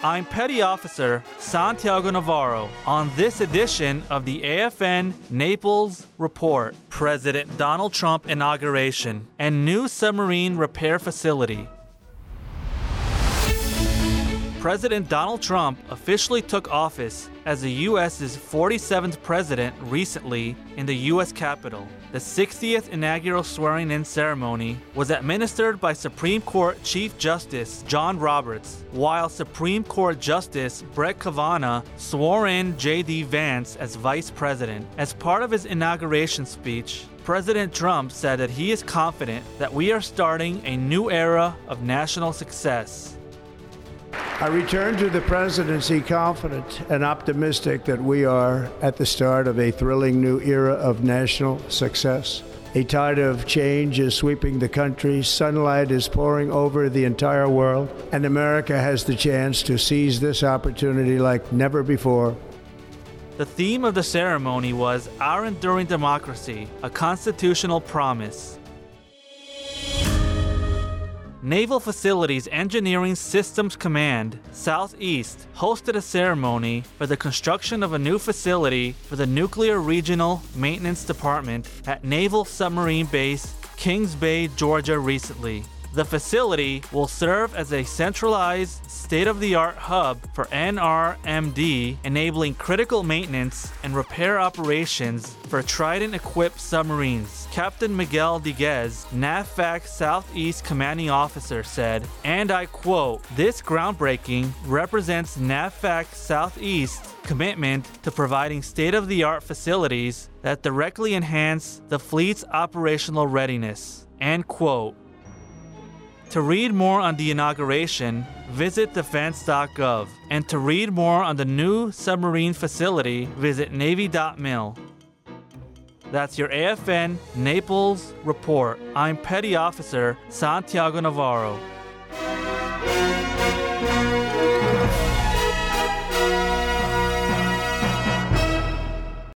I'm Petty Officer Santiago Navarro. On this edition of the AFN Naples Report, President Donald Trump inauguration and new submarine repair facility. President Donald Trump officially took office as the U.S.'s 47th president recently in the U.S. Capitol. The 60th inaugural swearing-in ceremony was administered by Supreme Court Chief Justice John Roberts, while Supreme Court Justice Brett Kavanaugh swore in J.D. Vance as vice president. As part of his inauguration speech, President Trump said that he is confident that we are starting a new era of national success. I return to the presidency confident and optimistic that we are at the start of a thrilling new era of national success. A tide of change is sweeping the country, sunlight is pouring over the entire world, and America has the chance to seize this opportunity like never before. The theme of the ceremony was Our Enduring Democracy, a Constitutional Promise. Naval Facilities Engineering Systems Command, Southeast, hosted a ceremony for the construction of a new facility for the Nuclear Regional Maintenance Department at Naval Submarine Base, Kings Bay, Georgia recently. The facility will serve as a centralized, state-of-the-art hub for NRMD, enabling critical maintenance and repair operations for Trident-equipped submarines. Captain Miguel Diguez, NAVFAC Southeast Commanding Officer, said, and I quote, "This groundbreaking represents NAVFAC Southeast's commitment to providing state-of-the-art facilities that directly enhance the fleet's operational readiness." End quote. To read more on the inauguration, visit defense.gov. And to read more on the new submarine facility, visit Navy.mil. That's your AFN Naples Report. I'm Petty Officer Santiago Navarro.